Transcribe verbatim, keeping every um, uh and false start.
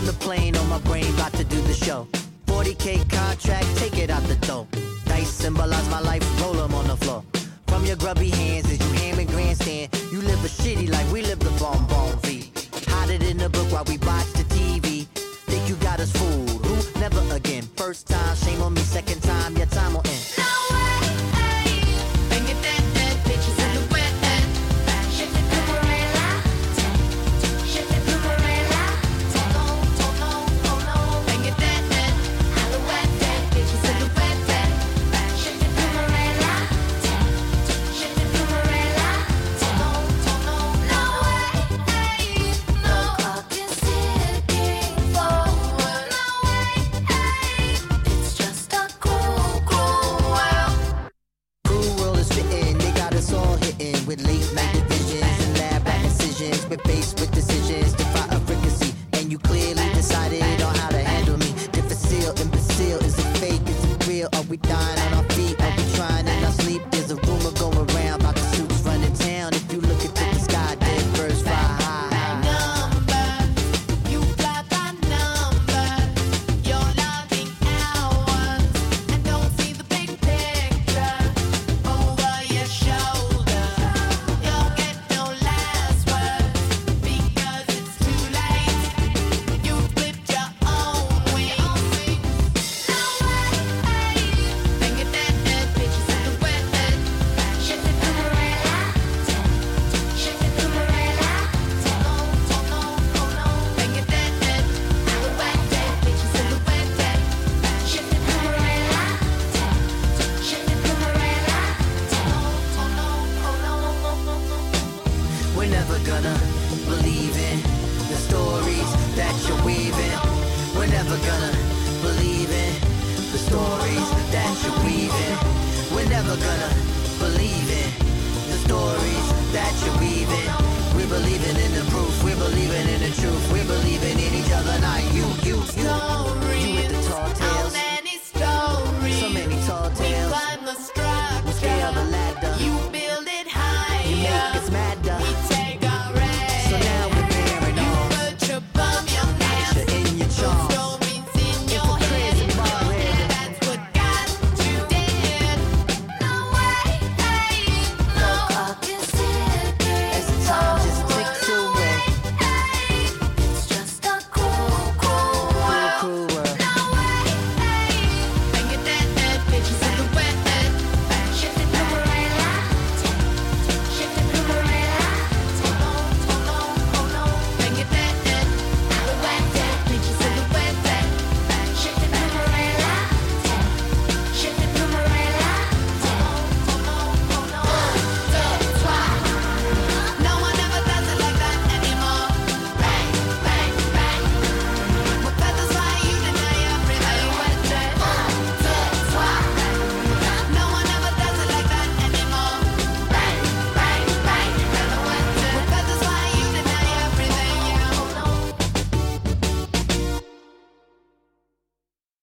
On the plane, on my brain, about to do the show. forty K contract, take it out the door. Dice symbolize my life, roll 'em on the floor. From your grubby hands as you ham and grandstand, you live a shitty life, we live the bomb bomb V. Hide it in the book while we watch the T V. Think you got us fooled, who? Never again. First time, shame on me, second time, your time will end. No way, hey. Bang it, that, that, bitches in the wet, that. Shift it, boomerang, latte. Shift it, boomerang, latte. Oh no, oh no, oh no. Bang it, that, that. Alouette, that. Bitches in the wet, that. Shift it, boomerang, latte. Shift it, boomerang, latte. Oh no, oh no. No way, hey. No clock is ticking forward. No way, hey. It's just a cruel, cruel world. Cruel world is fitting, they got us all hitting with late night divisions and lab back decisions. We're faced with decisions to fight